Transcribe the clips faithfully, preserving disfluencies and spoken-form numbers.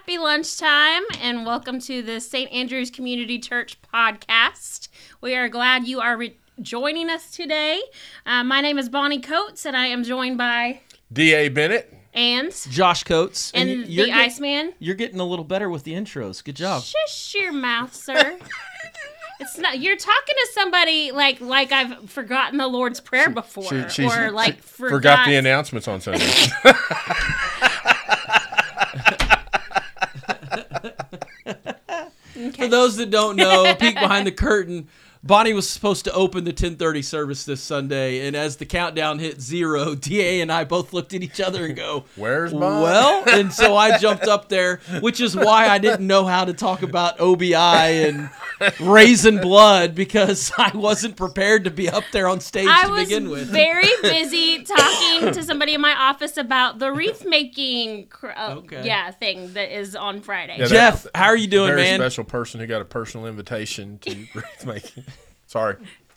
Happy lunchtime, and welcome to the Saint Andrew's Community Church podcast. We are glad you are re- joining us today. Uh, my name is Bonnie Coates, and I am joined by D A Bennett and Josh Coates. and, And the you're get- Iceman. You're getting a little better with the intros. Good job. Shush your mouth, sir. It's not. You're talking to somebody like like I've forgotten the Lord's Prayer before, She, she's, or like she forgot, forgot the announcements on Sunday. Okay. For those that don't know, peek behind the curtain, Bonnie was supposed to open the ten thirty service this Sunday, and as the countdown hit zero, D A and I both looked at each other and go, Where's Bob? Well, and so I jumped up there, which is why I didn't know how to talk about O B I and raising blood, because I wasn't prepared to be up there on stage I to was begin with. very busy talking to somebody in my office about the wreath making cr- uh, Okay. yeah thing that is on Friday. Yeah, Jeff, how are you doing, Very man? special person who got a personal invitation to wreath making. Sorry.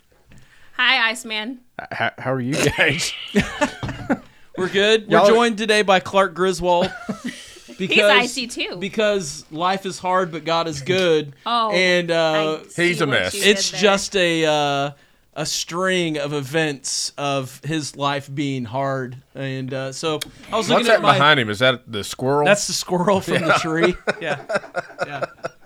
Hi, Iceman. How, how are you guys? We're good. Y'all We're are- joined today by Clark Griswold. Because, He's icy too. Because life is hard, but God is good. Oh, and uh, I see He's a what mess. you it's did there. just a uh, a string of events of his life being hard. And uh, so I was looking What's at that my. behind him? Is that the squirrel? That's the squirrel from the tree. Yeah, yeah.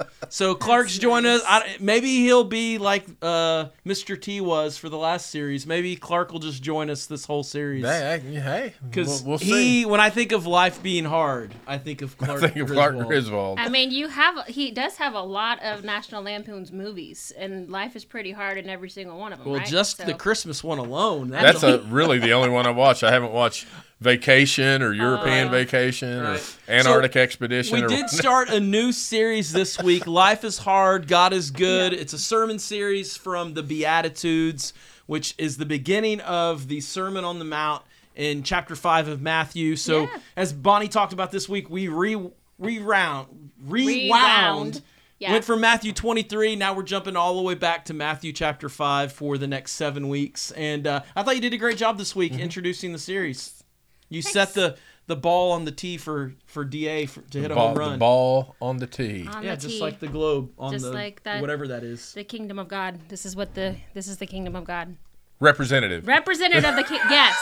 So Clark's joining us. I, maybe he'll be like uh, Mister T was for the last series. Maybe Clark will just join us this whole series. Hey, hey, hey. Because we'll, we'll he, see. when I think of life being hard, I think of Clark. I think of Griswold. Clark Griswold. I mean, you have he does have a lot of National Lampoon's movies, and life is pretty hard in every single one of them. Well, right? just So- the Christmas one alone. That's, That's a, really the only one I watched. I haven't watched Vacation or European Oh. Vacation Right. or Antarctic So, Expedition. we or did start a new series this week. Life is hard, God is good. It's a sermon series from the Beatitudes, which is the beginning of the Sermon on the Mount in chapter five of Matthew. So, Yeah. as Bonnie talked about this week, we re rewound, rewound. Rewound. Yeah. Went from Matthew twenty-three. Now we're jumping all the way back to Matthew chapter five for the next seven weeks. And uh, I thought you did a great job this week Mm-hmm. introducing the series. You Thanks. set the, the ball on the tee for, for D A for, to hit a ball, home run. the ball on the tee. on Yeah, the just tee. like the globe on Just the like that- whatever that is. the kingdom of God. This is what the this is the kingdom of God. Representative. Representative of the king. Yes.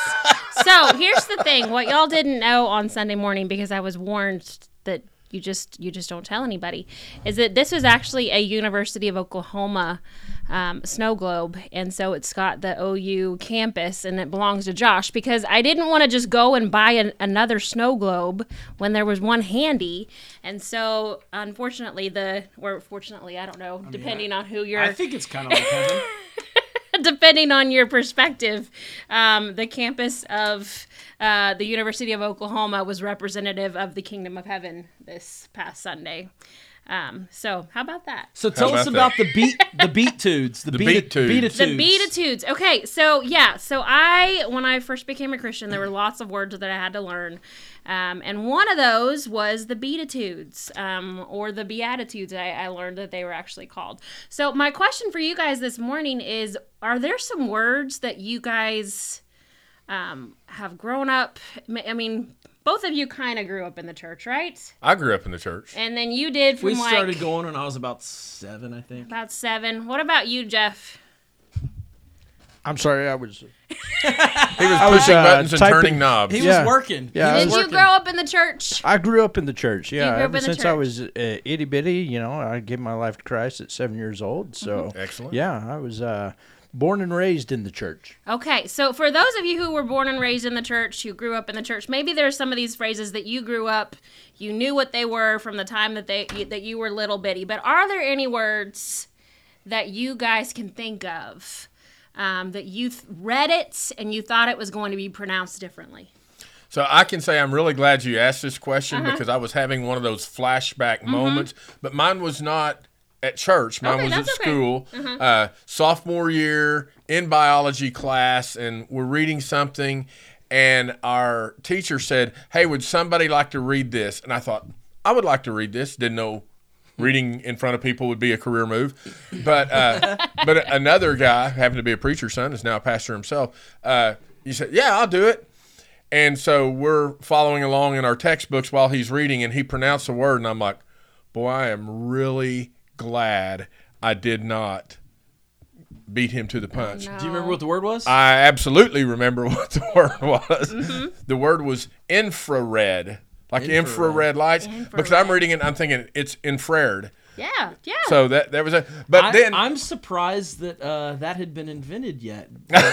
So here's the thing: what y'all didn't know on Sunday morning, because I was warned that you just you just don't tell anybody, is that this was actually a University of Oklahoma um, snow globe, and so it's got the O U campus, and it belongs to Josh, because I didn't want to just go and buy an, another snow globe when there was one handy, and so unfortunately the or fortunately I don't know, depending on who you're. I think it's kind of like heaven. Depending on your perspective, um, the campus of uh, the University of Oklahoma was representative of the Kingdom of Heaven this past Sunday. Um, so how about that? So tell How us about about the beat the beatitudes. The, The beat, Beatitudes. beatitudes. The Beatitudes. Okay, so yeah, so I, when I first became a Christian, there were lots of words that I had to learn. Um, and one of those was the Beatitudes, um, or the Beatitudes, I, I learned that they were actually called. So my question for you guys this morning is, are there some words that you guys um, have grown up, I mean, both of you kind of grew up in the church, right? I grew up in the church. And then you did from We like started going when I was about seven, I think. about seven. What about you, Jeff? I'm sorry, I was. He was I was, pushing uh, buttons and typing- turning knobs. He Yeah. was working. Yeah, He I Did was you was- grow up in the church? I grew up in the church. You Yeah, grew up ever in the since I church. was uh, itty bitty, you know, I gave my life to Christ at seven years old. So, Excellent. yeah, I was uh, born and raised in the church. Okay, so for those of you who were born and raised in the church, who grew up in the church, maybe there's some of these phrases that you grew up, you knew what they were from the time that they that you were little bitty. But are there any words that you guys can think of um, that you th- read it and you thought it was going to be pronounced differently? So I can say I'm really glad you asked this question Uh-huh. because I was having one of those flashback moments, but mine was not at church. Mine Okay, was at that's okay. school, uh, sophomore year in biology class, and we're reading something, and our teacher said, "Hey, would somebody like to read this?" And I thought, I would like to read this. Didn't know reading in front of people would be a career move. But uh, but another guy, happened to be a preacher's son, is now a pastor himself, uh, he said, "Yeah, I'll do it." And so we're following along in our textbooks while he's reading, and he pronounced a word, and I'm like, boy, I am really glad I did not beat him to the punch. no. Do you remember what the word was? I absolutely remember what the word was. Mm-hmm. The word was infrared, like infrared, Infrared. lights. Infrared. Because I'm reading it, and I'm thinking it's infrared. Yeah, yeah. So that that was a. But I, then, I'm surprised that uh, that had been invented yet.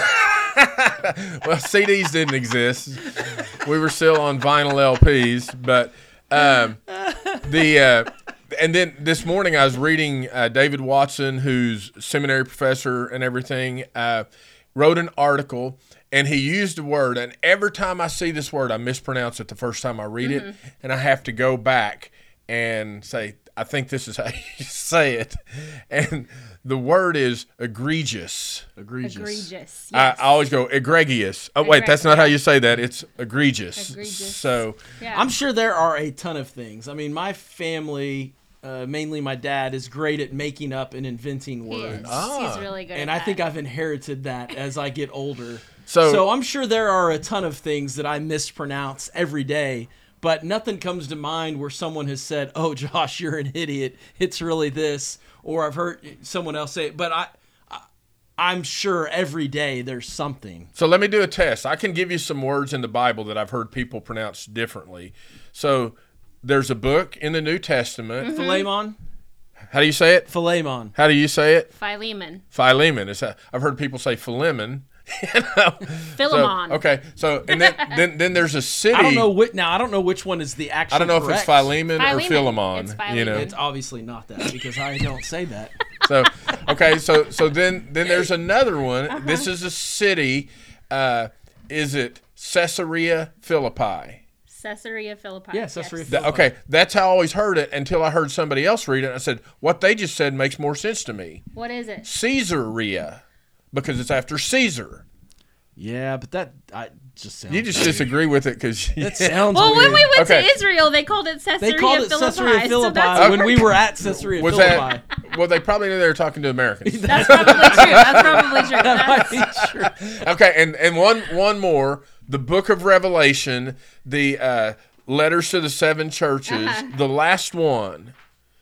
well, C Ds didn't exist. We were still on vinyl L Ps, but um, the. Uh, And then this morning I was reading uh, David Watson, who's seminary professor and everything, uh, wrote an article, and he used a word. And every time I see this word, I mispronounce it the first time I read Mm-hmm. it, and I have to go back and say, I think this is how you say it. And the word is egregious. Egregious. Egregious. I, Yes. I always go egregious. Oh, wait, that's not how you say that. It's egregious. Egregious. So yeah. I'm sure there are a ton of things. I mean, my family, uh, mainly my dad, is great at making up and inventing He words. is. Ah. He's really good And at I that. think I've inherited that as I get older. So- so I'm sure there are a ton of things that I mispronounce every day, but nothing comes to mind where someone has said, "Oh, Josh, you're an idiot. It's really this," or I've heard someone else say it. But I, I I'm sure every day there's something. So let me do a test. I can give you some words in the Bible that I've heard people pronounce differently. So there's a book in the New Testament. Philemon, How do you say it? Philemon. How do you say it? Philemon. Philemon. Is that, I've heard people say Philemon. You know? Philemon. So, okay. So and then, then then there's a city. I don't know which now. I don't know which one is the actual. I don't know if it's correct. Philemon, or Philemon. Philemon. It's You know. It's obviously not that because I don't say that. So okay. So so then then there's another one. Uh-huh. This is a city. Uh, is it Caesarea Philippi? Caesarea Philippi. Yeah, Caesarea yes. Th- Okay, that's how I always heard it until I heard somebody else read it. And I said, what they just said makes more sense to me. What is it? Caesarea, because it's after Caesar. Yeah, but that I just sounds You just weird. disagree with it because That sounds Well, weird. when we went Okay. to Israel, they called it Caesarea They called it Philippi. Caesarea So Philippi that's when we were at Caesarea was Philippi. that. Well, they probably knew they were talking to Americans. That's probably true. That's probably true. That might That's, be true. Okay, and and one one more, the Book of Revelation, the uh, letters to the seven churches, Uh-huh. the last one.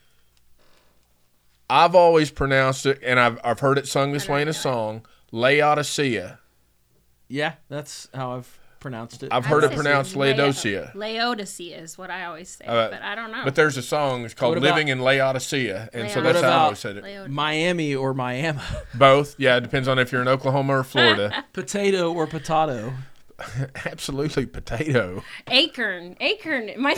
I've always pronounced it, and I've I've heard it sung this way in a song, Laodicea. Yeah, that's how I've pronounced it. I've I heard would it say pronounced Lao- Laodicea. Laodicea is what I always say, Uh, but I don't know. But there's a song, it's called What about- Living in Laodicea, and so Laodicea. that's What how I about- always said it. Laod- Miami or Miami. Both, yeah, it depends on if you're in Oklahoma or Florida. Potato or potato. Absolutely, potato, Acorn. Acorn. My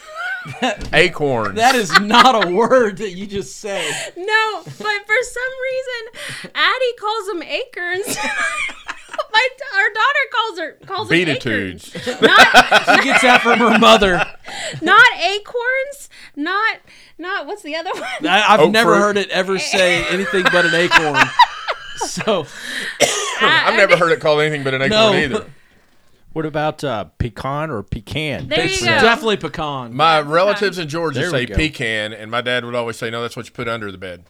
acorns. That is not a word that you just said. no, but for some reason, Addie calls them acorns. My our daughter calls her calls them Beatitudes. acorns. Not She gets that from her mother. not acorns. Not not what's the other one? I, I've Oak never fruit. heard it ever say anything but an acorn. So I've never heard it called anything but an acorn No. either. What about uh, pecan or pecan? There it's you go. definitely pecan. My relatives in Georgia There we say go. pecan, and my dad would always say, no, that's what you put under the bed.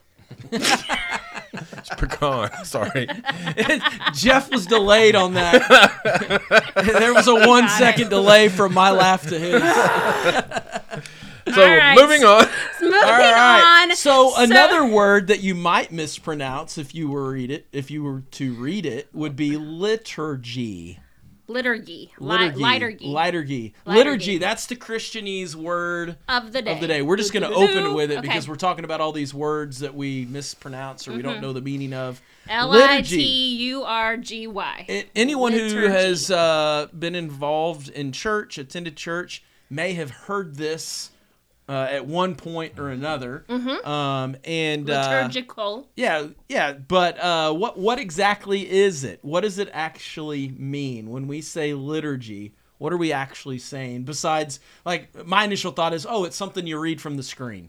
It's pecan. Sorry. Jeff was delayed on that. There was a one second delay from my laugh to his. So All right. moving on. Moving All right. on. So, another word that you might mispronounce if you were read it, if you were to read it, would be liturgy. liturgy. Li- Liturgy. liturgy. Liturgy. Liturgy. Liturgy. That's the Christianese word of the day. of the day. We're just going to Doo-doo-doo-doo. open with it Okay. because we're talking about all these words that we mispronounce or we don't know the meaning of. L I T U R G Y. A- Anyone who Liturgy. has uh, been involved in church, attended church, may have heard this uh, at one point or another. Um, and uh, Liturgical. yeah, yeah. But uh, what what exactly is it? What does it actually mean when we say liturgy? What are we actually saying? Besides, like my initial thought is, oh, it's something you read from the screen.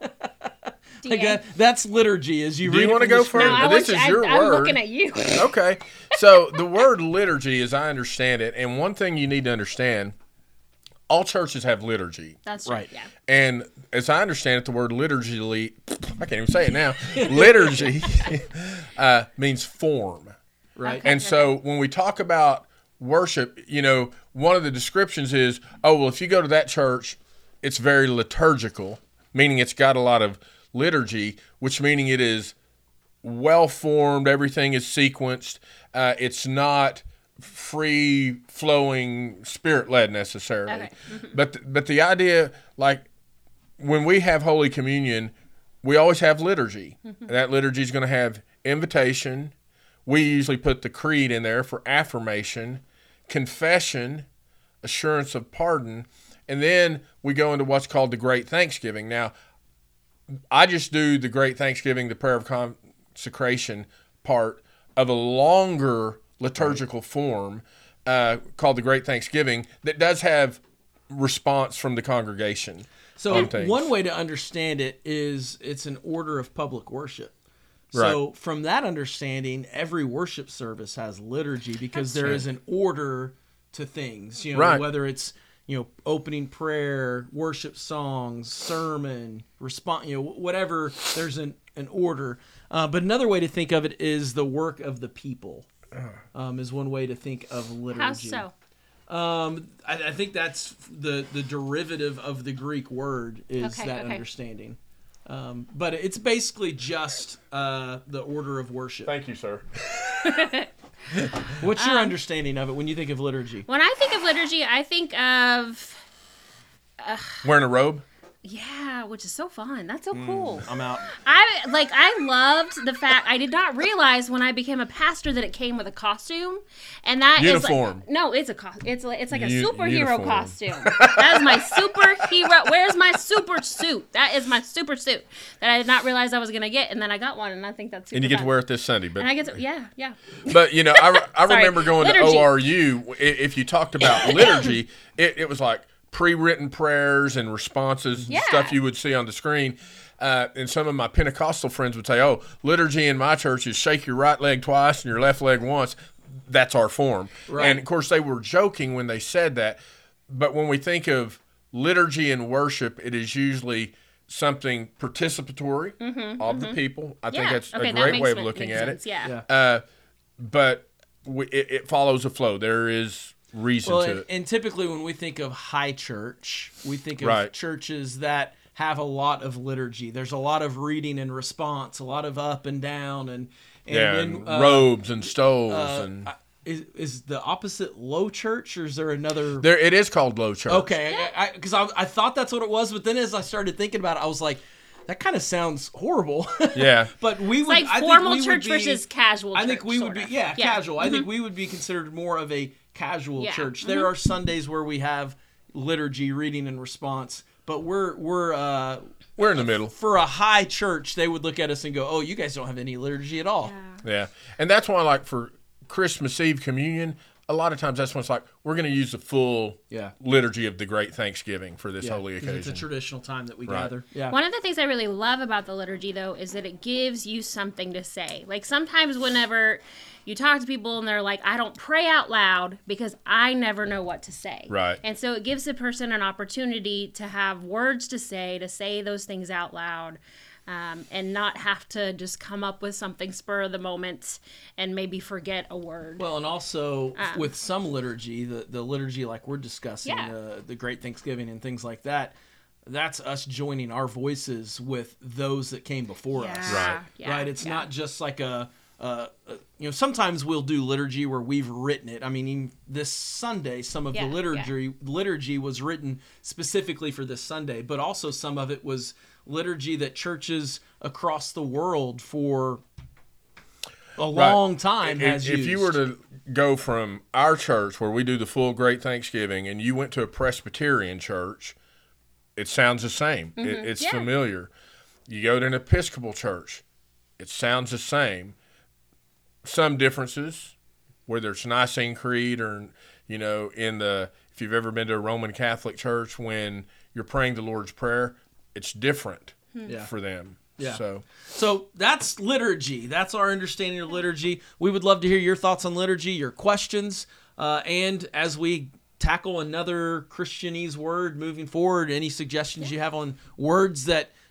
Like D A. that, that's liturgy. Is you Do you read it wanna from the go screen. first? No, I This want is you- your I, I'm word. looking at you. Okay. So the word liturgy, as I understand it, and one thing you need to understand, all churches have liturgy. That's Right. right. Yeah. And as I understand it, the word liturgy, I can't even say it now, liturgy uh, means form. Right. Okay. And so when we talk about worship, you know, one of the descriptions is, oh, well, if you go to that church, it's very liturgical, meaning it's got a lot of liturgy, which meaning it is well-formed, everything is sequenced. Uh, it's not free-flowing, spirit-led necessarily. Okay. But, th- but the idea, like, when we have Holy Communion, we always have liturgy. Mm-hmm. That liturgy is going to have invitation. We usually put the creed in there for affirmation, confession, assurance of pardon, and then we go into what's called the Great Thanksgiving. Now, I just do the Great Thanksgiving, the prayer of consecration part of a longer liturgical form uh, called the Great Thanksgiving that does have response from the congregation. So on things. One way to understand it is it's an order of public worship. So Right. from that understanding, every worship service has liturgy because That's there true. is an order to things. You know, Right. whether it's you know opening prayer, worship songs, sermon, response, you know whatever. There's an an order. Uh, but another way to think of it is the work of the people. Um, is one way to think of liturgy. How so? Um, I, I think that's the the derivative of the Greek word is Okay, that okay. understanding. Um, but it's basically just uh, the order of worship. Thank you, sir. What's Um, your understanding of it when you think of liturgy? When I think of liturgy, I think of Wearing a robe? yeah, which is so fun. That's so cool. I'm out. I like. I loved the fact I did not realize when I became a pastor that it came with a costume, and that is Uniform. like, no, it's a costume. It's like it's like a U- superhero uniform. costume. That is my superhero. Where's my super suit? That is my super suit that I did not realize I was gonna get, and then I got one, and I think that's super And you get to fun. wear it this Sunday. But And I get to yeah yeah. But, you know, I, re- I Sorry. remember going Liturgy. to O R U. I- If you talked about liturgy, it, it was like pre-written prayers and responses and Yeah. stuff you would see on the screen. Uh, and some of my Pentecostal friends would say, oh, liturgy in my church is shake your right leg twice and your left leg once. That's our form. Right. And, of course, they were joking when they said that. But when we think of liturgy and worship, it is usually something participatory of the people. I think Yeah. that's Okay, a that great makes way of sen- looking makes at sense, it. Yeah. Yeah. Uh, but we, it, it follows a flow. There is reason Well, to and, it. and typically when we think of high church, we think of Right. churches that have a lot of liturgy. There's a lot of reading and response, a lot of up and down, and and Yeah, then and uh, robes and stoles uh, and I- is is the opposite low church, or is there another? there. It is called low church. Okay, because I, I, I thought that's what it was, but then as I started thinking about it, I was like, that kind of sounds horrible. Yeah. but we It's would like I think formal we would church be- versus casual. I think church, we would sort be of. yeah, casual. I Mhm. think we would be considered more of a casual Yeah. church. There are Sundays where we have liturgy, reading, and response, but we're we're uh, We're in the middle. for a high church. They would look at us and go, "Oh, you guys don't have any liturgy at all." Yeah. Yeah. And that's why, like, for Christmas Eve communion, a lot of times that's when it's like, we're going to use the full Yeah. liturgy of the Great Thanksgiving for this Yeah, holy 'cause occasion. it's a traditional time that we Right. gather. Yeah. One of the things I really love about the liturgy, though, is that it gives you something to say. Like sometimes whenever you talk to people and they're like, I don't pray out loud because I never know what to say. Right. And so it gives the person an opportunity to have words to say, to say those things out loud. Um, and not have to just come up with something spur of the moment and maybe forget a word. Well, and also Um, with some liturgy, the, the liturgy like we're discussing, Yeah. uh, the Great Thanksgiving and things like that, that's us joining our voices with those that came before us. Right. Yeah, Right? It's yeah. not just like a, a, a, you know, sometimes we'll do liturgy where we've written it. I mean, even this Sunday, some of Yeah, the liturgy liturgy was written specifically for this Sunday, but also some of it was liturgy that churches across the world for a long time If, has if used. you were to go from our church where we do the full Great Thanksgiving and you went to a Presbyterian church, it sounds the same. It, it's Yeah. familiar. You go to an Episcopal church, it sounds the same. Some differences, whether it's Nicene Creed or, you know, in the, if you've ever been to a Roman Catholic church, when you're praying the Lord's Prayer, it's different Yeah. for them. Yeah. So, So that's liturgy. That's our understanding of liturgy. We would love to hear your thoughts on liturgy, your questions, uh, and as we tackle another Christianese word moving forward, any suggestions you have on words that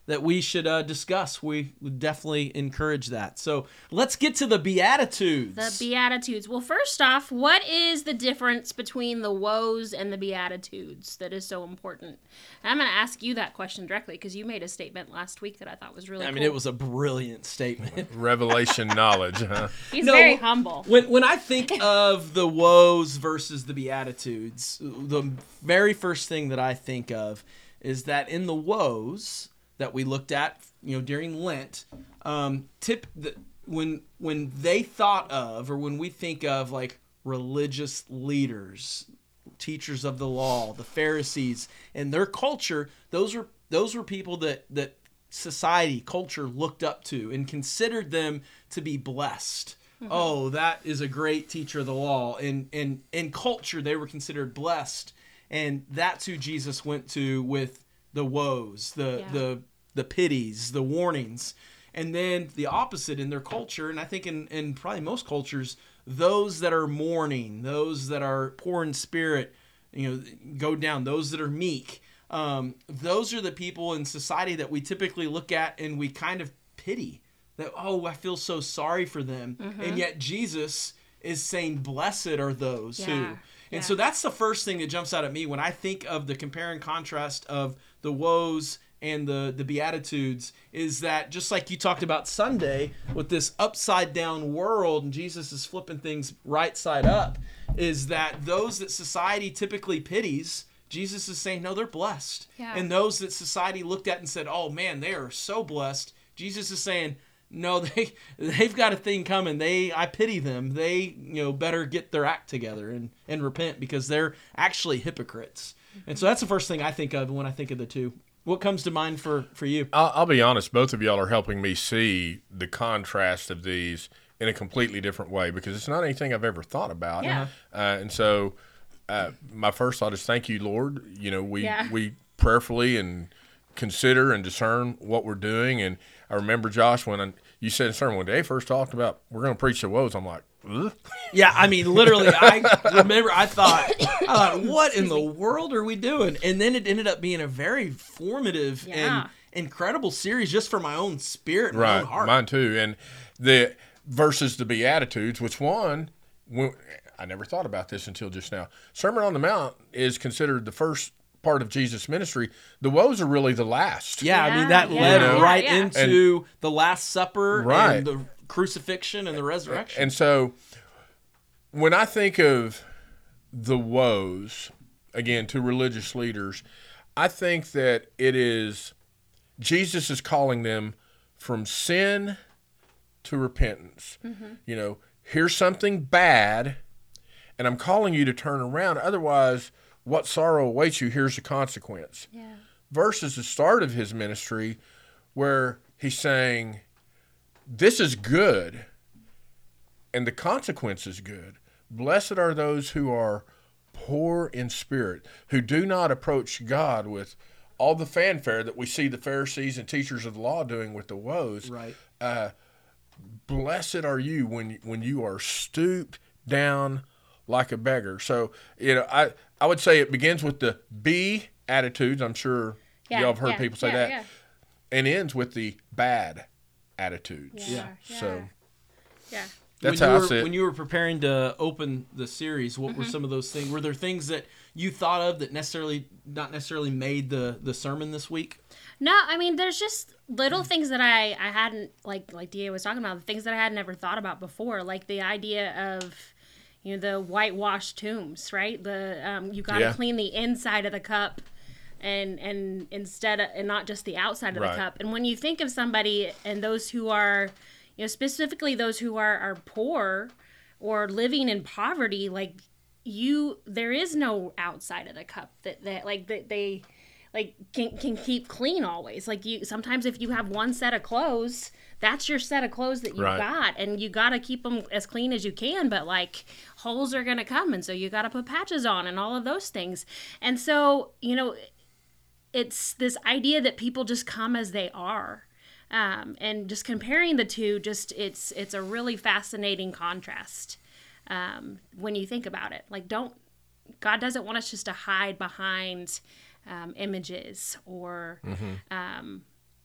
that we should uh, discuss. We would definitely encourage that. So let's get to the Beatitudes. The Beatitudes. Well, first off, what is the difference between the woes and the Beatitudes that is so important? And I'm going to ask you that question directly because you made a statement last week that I thought was really I cool. mean, it was a brilliant statement. Revelation knowledge, huh? He's No, very humble. When when I think of the woes versus the Beatitudes, the very first thing that I think of is that in the woes that we looked at, you know, during Lent, um, tip the, when when they thought of, or when we think of like religious leaders, teachers of the law, the Pharisees, and their culture, those were those were people that that society, culture looked up to and considered them to be blessed. Mm-hmm. Oh, that is a great teacher of the law. And and in culture, they were considered blessed, and that's who Jesus went to with the woes, the Yeah. the the pities, the warnings. And then the opposite in their culture, and I think in, in probably most cultures, those that are mourning, those that are poor in spirit, you know, go down, those that are meek. Um, those are the people in society that we typically look at and we kind of pity. That, oh, I feel so sorry for them. Mm-hmm. And yet Jesus is saying, blessed are those Yeah. who. And Yeah. so that's the first thing that jumps out at me when I think of the compare and contrast of the woes and the, the Beatitudes, is that just like you talked about Sunday with this upside down world and Jesus is flipping things right side up, is that those that society typically pities, Jesus is saying, no, they're blessed. Yeah. And those that society looked at and said, oh man, they are so blessed, Jesus is saying, no, they, they've got a thing coming. They, I pity them. They, you know, better get their act together and, and repent because they're actually hypocrites. Mm-hmm. And so that's the first thing I think of when I think of the two. What comes to mind for, for you? I'll, I'll be honest, both of y'all are helping me see the contrast of these in a completely different way because it's not anything I've ever thought about. Yeah. Uh, and so uh, my first thought is thank you, Lord. You know, we, Yeah. we prayerfully and consider and discern what we're doing. And I remember, Josh, when I, you said in sermon when Dave first talked about we're going to preach the woes, I'm like, ugh. Yeah, I mean, literally, I remember I thought, I thought, what in the world are we doing? And then it ended up being a very formative Yeah. and incredible series just for my own spirit and my Right, own heart. mine too. And the versus the Beatitudes, which one, when, I never thought about this until just now. Sermon on the Mount is considered the first part of Jesus' ministry. The woes are really the last. Yeah, I mean, Yeah, that yeah, led yeah, right yeah. into the Last Supper Right. and the crucifixion and the resurrection. And so when I think of the woes, again, to religious leaders, I think that it is, Jesus is calling them from sin to repentance. Mm-hmm. You know, here's something bad, and I'm calling you to turn around. Otherwise, what sorrow awaits you, here's the consequence. Yeah. Versus the start of his ministry where he's saying, this is good, and the consequence is good. Blessed are those who are poor in spirit, who do not approach God with all the fanfare that we see the Pharisees and teachers of the law doing with the woes. Right. Uh, blessed are you when when you are stooped down like a beggar. So, you know, I, I would say it begins with the be attitudes. I'm sure Yeah, y'all have heard yeah, people say yeah, that. yeah. And ends with the bad attitudes. Yeah. So Yeah. that's when how you I were, see it. When you were preparing to open the series, what Mm-hmm. were some of those things? Were there things that you thought of that necessarily not necessarily made the, the sermon this week? No, I mean, there's just little things that I, I hadn't, like like D A was talking about, things that I had never thought about before, like the idea of, you know, the whitewashed tombs, right? The um, you got to Yeah. clean the inside of the cup, and and instead of, and not just the outside of Right. the cup. And when you think of somebody and those who are, you know, specifically those who are are poor or living in poverty, like you, there is no outside of the cup that that like that they. like can can keep clean always. Like you sometimes if you have one set of clothes, that's your set of clothes that you Right. got, and you got to keep them as clean as you can, but like holes are going to come, and so you got to put patches on and all of those things. And so, you know, it's this idea that people just come as they are. Um, and just comparing the two, just it's it's a really fascinating contrast um, when you think about it. Like, don't God doesn't want us just to hide behind um, images or um,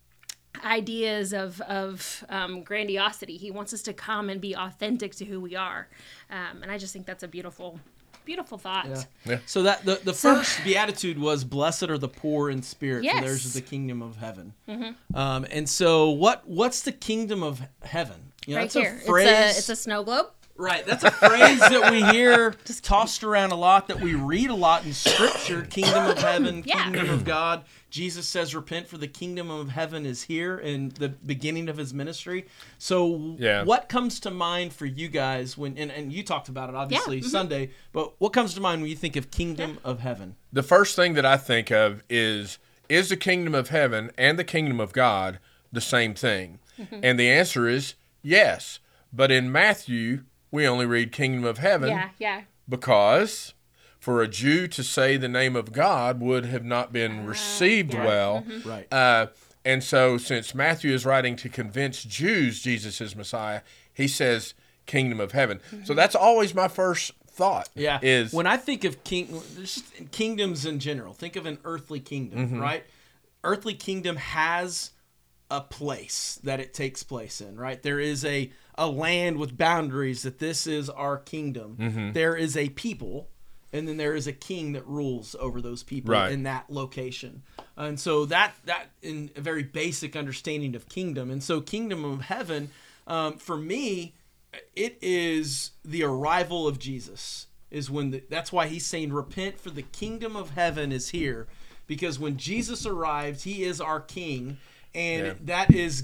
ideas of of um, grandiosity. He wants us to come and be authentic to who we are, um, and I just think that's a beautiful, beautiful thought. Yeah. Yeah. So that the, the first beatitude was, "Blessed are the poor in spirit, Yes. for theirs is the kingdom of heaven." Mm-hmm. Um, and so, what what's the kingdom of heaven? You know, Right that's here, a phrase. it's a it's a snow globe. Right, that's a phrase that we hear tossed around a lot, that we read a lot in Scripture. Kingdom of heaven, Yeah. kingdom of God. Jesus says, "Repent, for the kingdom of heaven is here," in the beginning of his ministry. So, Yeah. what comes to mind for you guys when? And, and you talked about it obviously Yeah, mhm. Sunday, but what comes to mind when you think of kingdom of heaven? The first thing that I think of is, is the kingdom of heaven and the kingdom of God the same thing? And the answer is yes. But in Matthew, we only read kingdom of heaven Yeah, yeah. because for a Jew to say the name of God would have not been received yeah. well. Right. Uh, and so since Matthew is writing to convince Jews Jesus is Messiah, he says kingdom of heaven. So that's always my first thought. Yeah. Is when I think of king, just kingdoms in general, think of an earthly kingdom, right? Earthly kingdom has a place that it takes place in, right? There is a, a land with boundaries that this is our kingdom. There is a people, and then there is a king that rules over those people Right. in that location. And so that, that in a very basic understanding of kingdom. And so kingdom of heaven, um, for me, it is the arrival of Jesus. Is when the, that's why he's saying, "Repent, for the kingdom of heaven is here," because when Jesus arrived, he is our king, and Yeah. that is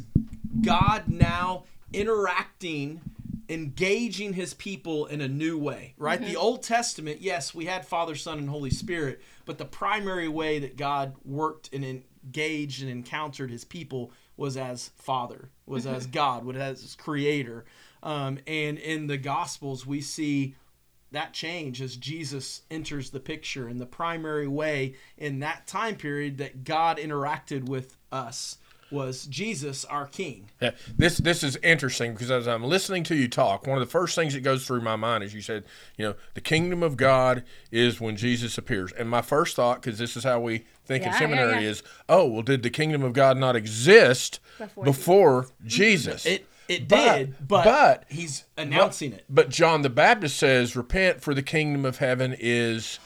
God now interacting, engaging his people in a new way, right? The Old Testament, yes, we had Father, Son, and Holy Spirit, but the primary way that God worked and engaged and encountered his people was as Father, was as God, was as Creator. Um, and in the Gospels, we see that change as Jesus enters the picture. And the primary way in that time period that God interacted with us was Jesus, our King. Yeah, this this is interesting because as I'm listening to you talk, one of the first things that goes through my mind is you said, you know, the kingdom of God is when Jesus appears. And my first thought, because this is how we think in Yeah, yeah, seminary, yeah. is, oh, well, did the kingdom of God not exist Before before, Jesus? It it But- did, but, but- he's announcing it. But John the Baptist says, repent, for the kingdom of heaven is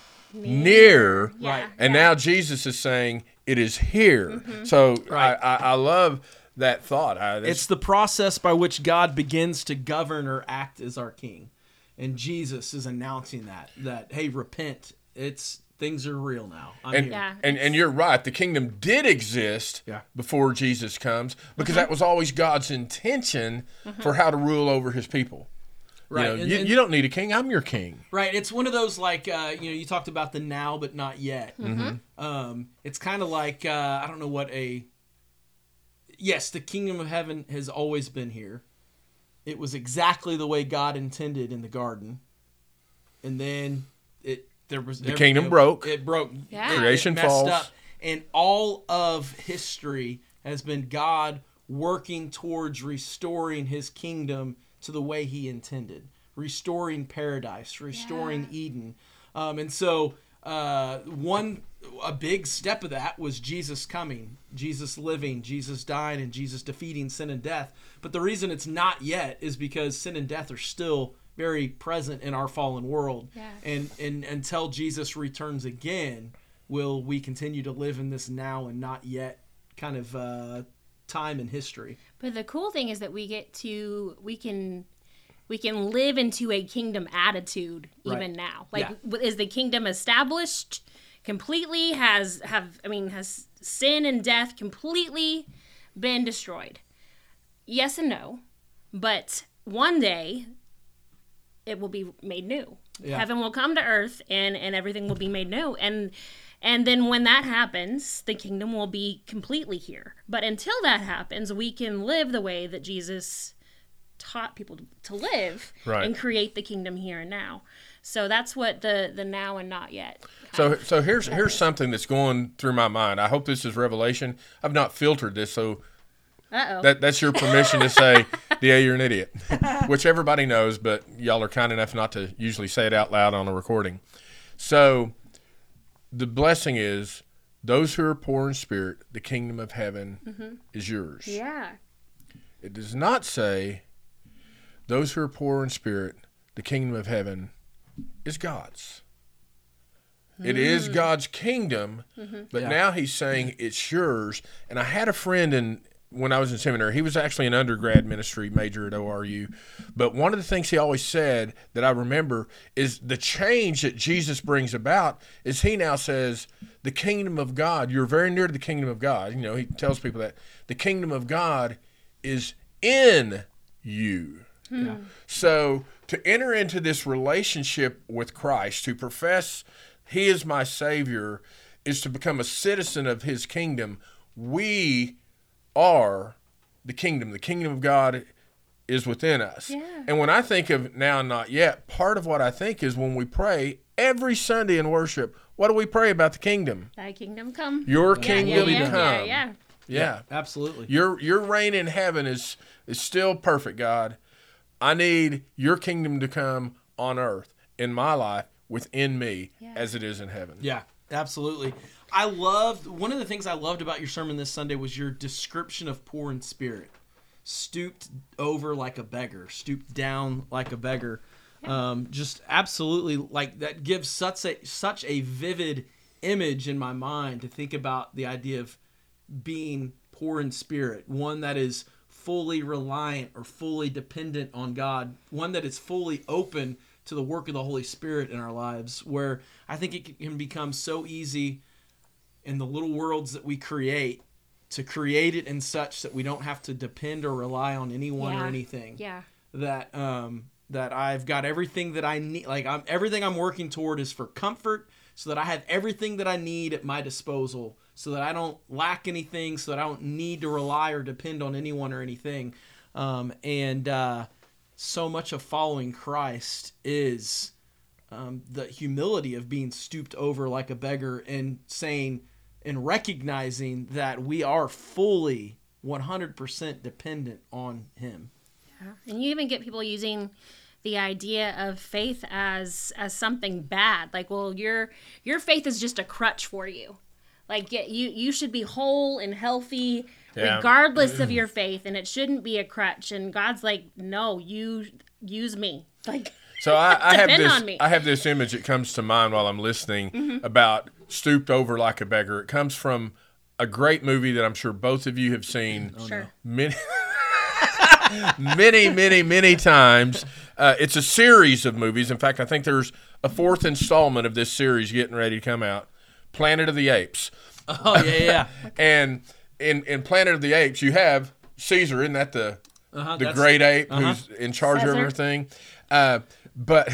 near. Yeah, Right. And yeah. now Jesus is saying it is here. So Right. I, I, I love that thought. I, that's- It's the process by which God begins to govern or act as our King. And Jesus is announcing that, that, hey, repent. It's things are real now. I'm And, here. Yeah. and and you're right. The kingdom did exist Yeah. before Jesus comes because Mm-hmm. that was always God's intention for how to rule over His people. Right. You know, And- you, and- you don't need a king. I'm your king. Right, it's one of those like uh, you know, you talked about the now but not yet. Um, it's kind of like uh, I don't know what a. Yes, the kingdom of heaven has always been here. It was exactly the way God intended in the garden, and then it there was The kingdom broke. It broke. Yeah. It- Creation it messed falls. up, and all of history has been God working towards restoring His kingdom to the way He intended, restoring paradise, restoring Yeah. Eden. Um, and so uh, one a big step of that was Jesus coming, Jesus living, Jesus dying, and Jesus defeating sin and death. But the reason it's not yet is because sin and death are still very present in our fallen world. Yeah. And and until Jesus returns again, will we continue to live in this now and not yet kind of uh, time in history. But the cool thing is that we get to we can we can live into a kingdom attitude even Right. now. Like Yeah. w is the kingdom established completely? Has have I mean has sin and death completely been destroyed? Yes and no. But one day it will be made new. Yeah. Heaven will come to earth and and everything will be made new. And and then when that happens, the kingdom will be completely here. But until that happens, we can live the way that Jesus taught people to live Right. and create the kingdom here and now. So that's what the the now and not yet. So so here's here's something that's going through my mind. I hope this is revelation. I've not filtered this, so Uh-oh. that that's your permission to say, yeah, you're an idiot, which everybody knows, but y'all are kind enough not to usually say it out loud on a recording. So the blessing is those who are poor in spirit, the kingdom of heaven mm-hmm. is yours. Yeah. It does not say, those who are poor in spirit, the kingdom of heaven is God's. Mm. It is God's kingdom, mm-hmm. but yeah. now he's saying it's yours. And I had a friend in when I was in seminary. He was actually an undergrad ministry major at O R U. But one of the things he always said that I remember is the change that Jesus brings about is he now says, the kingdom of God, you're very near to the kingdom of God. You know, he tells people that the kingdom of God is in you. Yeah. So to enter into this relationship with Christ, to profess he is my Savior, is to become a citizen of his kingdom. We are the kingdom. The kingdom of God is within us. Yeah. And when I think of now and not yet, part of what I think is when we pray every Sunday in worship, what do we pray about the kingdom? Thy kingdom come. Your yeah, kingdom yeah, yeah, come. Yeah, yeah. Yeah. yeah, absolutely. Your your reign in heaven is is still perfect, God. I need your kingdom to come on earth in my life within me yeah. as it is in heaven. Yeah, absolutely. I loved one of the things I loved about your sermon this Sunday was your description of poor in spirit. Stooped over like a beggar, stooped down like a beggar. Yeah. Um, just absolutely like that gives such a such a vivid image in my mind to think about the idea of being poor in spirit, one that is fully reliant or fully dependent on God, one that is fully open to the work of the Holy Spirit in our lives, where I think it can become so easy in the little worlds that we create to create it in such that we don't have to depend or rely on anyone yeah. or anything. Yeah. That um that I've got everything that I need, like I'm everything I'm working toward is for comfort, so that I have everything that I need at my disposal, so that I don't lack anything, so that I don't need to rely or depend on anyone or anything. Um, and uh, so much of following Christ is um, the humility of being stooped over like a beggar and saying and recognizing that we are fully one hundred percent dependent on him. Yeah. And you even get people using the idea of faith as as something bad. Like, well, your your faith is just a crutch for you. Like, you you should be whole and healthy yeah. regardless of your faith, and it shouldn't be a crutch. And God's like, no, you use me. Like, so I, I have this on me. I have this image that comes to mind while I'm listening mm-hmm. about stooped over like a beggar. It comes from a great movie that I'm sure both of you have seen. Oh, sure. Many, many, many, many times. Uh, it's a series of movies. In fact, I think there's a fourth installment of this series getting ready to come out. Planet of the Apes. Oh, yeah, yeah. And in, in Planet of the Apes, you have Caesar, isn't that the uh-huh, the great ape uh-huh. who's in charge Caesar. of everything? Uh, but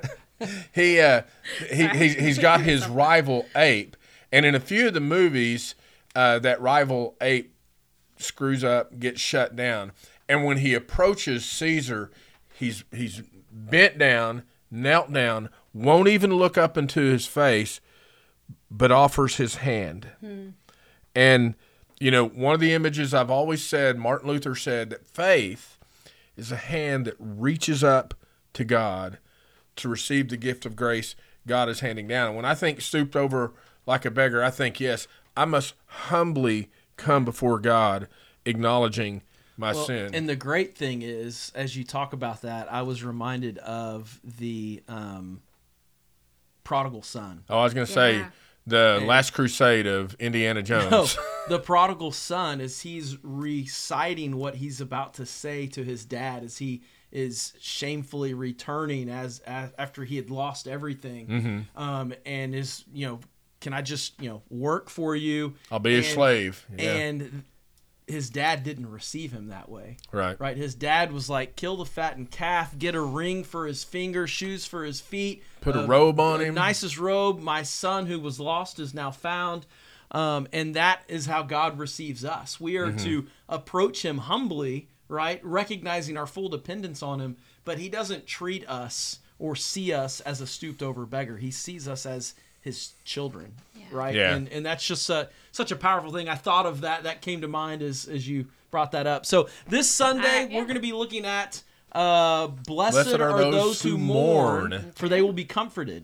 he, uh, he, he, he's got his rival ape. And in a few of the movies, uh, that rival ape screws up, gets shut down. And when he approaches Caesar, he's he's bent down, knelt down, won't even look up into his face, but offers his hand. Hmm. And, you know, one of the images I've always said, Martin Luther said that faith is a hand that reaches up to God to receive the gift of grace God is handing down. And when I think stooped over like a beggar, I think, yes, I must humbly come before God, acknowledging my well, sin. And the great thing is, as you talk about that, I was reminded of the um, prodigal son. Oh, I was going to say Yeah. the And- Last Crusade of Indiana Jones. No, the prodigal son, as he's reciting what he's about to say to his dad, as he is shamefully returning as, as after he had lost everything, Mm-hmm. um, and is, you know, can I just, you know, work for you? I'll be and, a slave. Yeah. And his dad didn't receive him that way. Right. Right. His dad was like, kill the fattened calf, get a ring for his finger, shoes for his feet, Put a uh, robe on the him. Nicest robe. My son who was lost is now found. Um, and that is how God receives us. We are Mm-hmm. to approach him humbly, right? Recognizing our full dependence on him, but he doesn't treat us or see us as a stooped over beggar. He sees us as his children, Yeah. right? Yeah. And and that's just a, such a powerful thing. I thought of that. That came to mind as as you brought that up. So this Sunday, Uh, yeah. we're going to be looking at uh, Blessed, Blessed are, those, who mourn, mourn. for they will be comforted.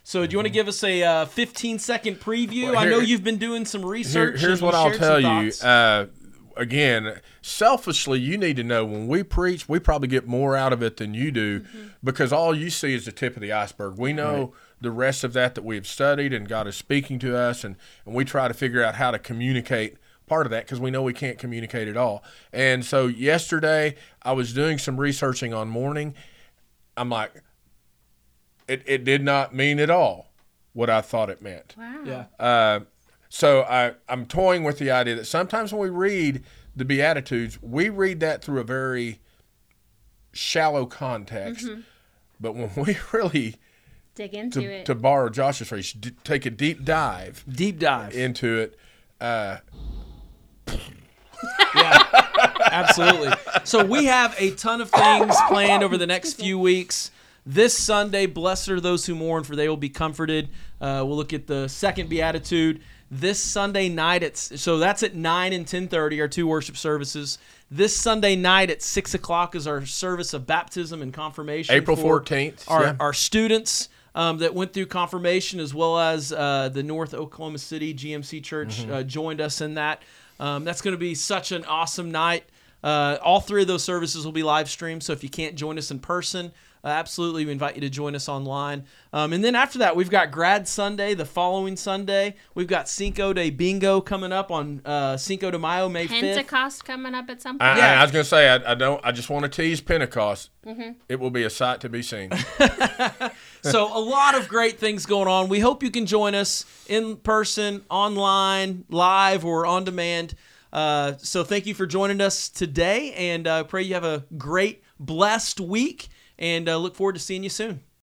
So do you want to give us a uh, fifteen second preview? Well, I know here- you've been doing some Here, research. here's and what I'll shared tell some you. thoughts. Uh, again, selfishly, you need to know when we preach, we probably get more out of it than you do Mm-hmm. because all you see is the tip of the iceberg. We know the rest of that that we have studied and God is speaking to us, and, and we try to figure out how to communicate part of that because we know we can't communicate it all. And so yesterday, I was doing some researching on mourning. I'm like, it, it did not mean at all what I thought it meant. Wow. yeah. Uh, so I, I'm toying with the idea that sometimes when we read the Beatitudes, we read that through a very shallow context. Mm-hmm. But when we really, Dig into to, it. to borrow Josh's phrase, d- take a deep dive Deep dive. into it, uh, Absolutely. So we have a ton of things planned over the next few weeks. This Sunday, blessed are those who mourn, for they will be comforted. Uh, we'll look at the second beatitude. This Sunday night, it's so that's at nine and ten thirty, our two worship services. This Sunday night at six o'clock is our service of baptism and confirmation. April for fourteenth. Our, yeah. our students um, that went through confirmation, as well as uh, the North Oklahoma City G M C Church Mm-hmm. uh, joined us in that. Um, that's going to be such an awesome night. Uh, all three of those services will be live streamed, so if you can't join us in person, uh, absolutely we invite you to join us online. Um, and then after that, we've got Grad Sunday the following Sunday. We've got Cinco de Bingo coming up on uh, Cinco de Mayo, May fifth. Pentecost coming up at some I, point. I, Yeah. I was going to say, I, I don't. I just want to tease Pentecost. Mm-hmm. It will be a sight to be seen. So a lot of great things going on. We hope you can join us in person, online, live, or on demand. Uh, so thank you for joining us today, and uh, pray you have a great, blessed week, and uh, look forward to seeing you soon.